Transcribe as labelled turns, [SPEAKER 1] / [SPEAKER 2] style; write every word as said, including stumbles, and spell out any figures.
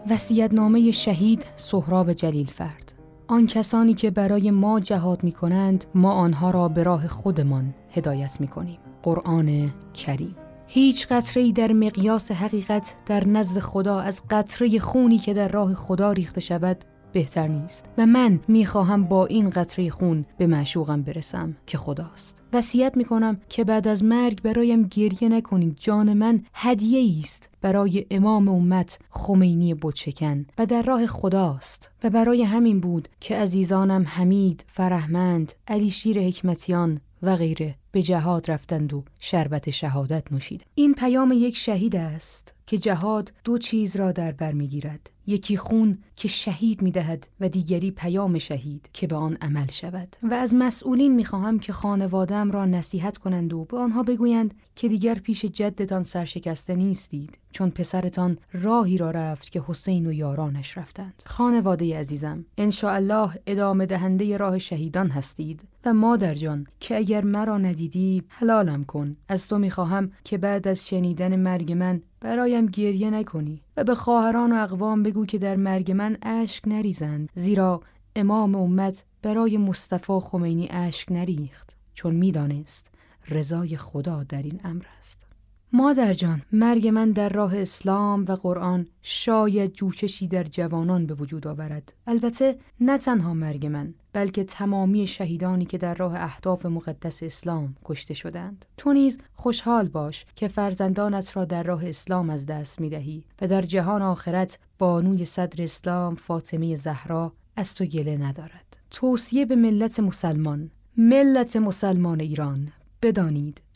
[SPEAKER 1] وصیت‌نامه شهید سهراب جلیلفرد. آن کسانی که برای ما جهاد می کنند، ما آنها را به راه خودمان هدایت می کنیم. قرآن کریم. هیچ قطره‌ای در مقیاس حقیقت در نزد خدا از قطره خونی که در راه خدا ریخته شود بهتر نیست و من میخواهم با این قطره خون به معشوقم برسم که خداست. وصیت میکنم که بعد از مرگ برایم گریه نکنید. جان من هدیه است برای امام امت خمینی بتشکن و در راه خداست. و برای همین بود که عزیزانم حمید، فرهمند، علی شیر حکمتیان و غیره به جهاد رفتند و شربت شهادت نوشیدند. این پیام یک شهید است که جهاد دو چیز را در بر میگیرد: یکی خون که شهید میدهد و دیگری پیام شهید که به آن عمل شود. و از مسئولین میخواهم که خانواده‌ام را نصیحت کنند و به آنها بگویند که دیگر پیش جدتان سرشکسته نیستید، چون پسرتان راهی را رفت که حسین و یارانش رفتند. خانواده عزیزم، انشاءالله ادامه دهنده راه شهیدان هستید و مادر جان که اگر مرا ندیدی حلالم کن. از تو میخواهم که بعد از شنیدن مرگ من برایم گریه نکنی و به خواهران و اقوام بگو که در مرگ من اشک نریزند، زیرا امام امت برای مصطفی خمینی اشک نریخت، چون میدانست رضای خدا در این امر است. مادر جان، مرگ من در راه اسلام و قرآن شاید جوششی در جوانان به وجود آورد. البته نه تنها مرگ من، بلکه تمامی شهیدانی که در راه اهداف مقدس اسلام کشته شدند. تو نیز خوشحال باش که فرزندانت را در راه اسلام از دست می‌دهی و در جهان آخرت بانوی صدر اسلام فاطمه زهرا از تو گله ندارد. توصیه به ملت مسلمان. ملت مسلمان ایران، بدانید